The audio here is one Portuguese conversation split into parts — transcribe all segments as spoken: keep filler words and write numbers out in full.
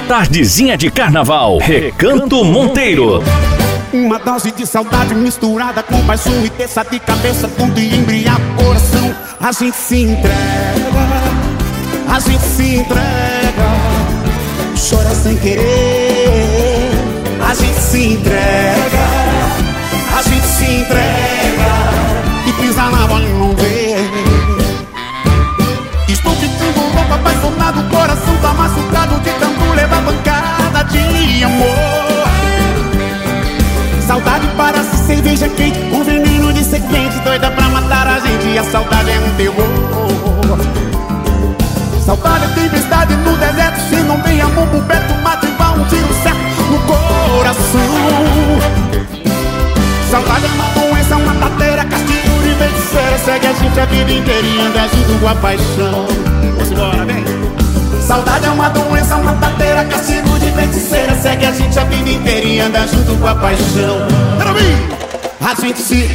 tardezinha de carnaval. Recanto Monteiro. Uma dose de saudade misturada com paixão e terça de cabeça, tudo embriaga o coração. A gente se entrega, a gente se entrega, chora sem querer. A gente se entrega, a gente se entrega e pisa na bola e não vê. Estou ficando louco, apaixonado, o coração tá machucado de tanto levar pancada de amor. Saudade parece cerveja quente, um veneno de serpente, doida pra matar a gente, e a saudade é um terror. Saudade é tempestade no deserto, se não tem amor por perto, mata e vai um tiro certo no coração. Saudade é uma doença, uma tateira, castigo de feiticeira, segue a gente a vida inteira e anda junto com a paixão. Vamos embora, vem! Saudade é uma doença, uma tateira, castigo de feiticeira, segue a gente a vida inteira e anda junto com a paixão. A gente se,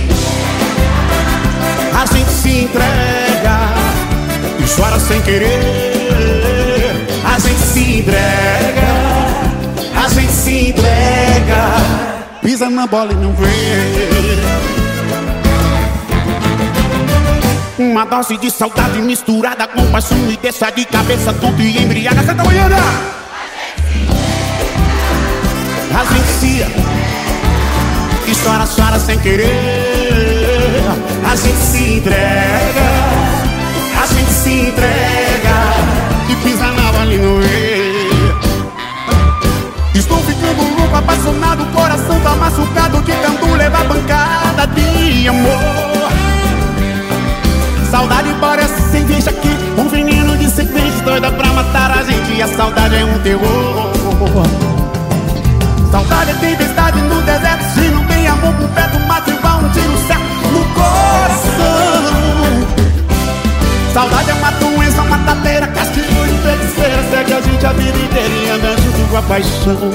a gente se entrega e chora sem querer. A gente se entrega, a gente se entrega, pisa na bola e não vê. Uma dose de saudade misturada com paixão e deixa de cabeça tudo e embriaga. Santa Goiânia! A gente se e chora, chora sem querer. A gente se entrega, a gente se entrega e pisa na bola e não vê. Estou ficando louco, apaixonado, o coração tá machucado de tanto levar pancada de amor. Saudade parece cerveja quente, um veneno de serpente, doida pra matar a gente, e a saudade é um terror. Saudade é tempestade no deserto, se não tem amor por perto, mata e vai um tiro certo no coração. Saudade é uma doença, uma tateira, castigo de feiticeira, segue a gente a vida inteira e anda junto com a paixão.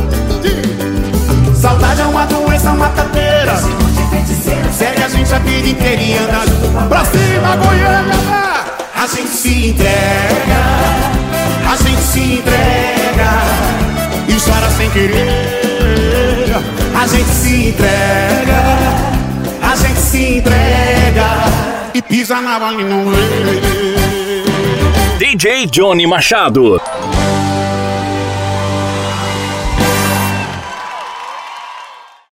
Saudade é uma doença, uma tateira, segue a gente a vida inteira e anda junto pra cima, Goiânia. A gente se entrega, a gente se entrega e chora sem querer. A gente se entrega, a gente se entrega e pisa na bola e não vê. D J Johnny Machado.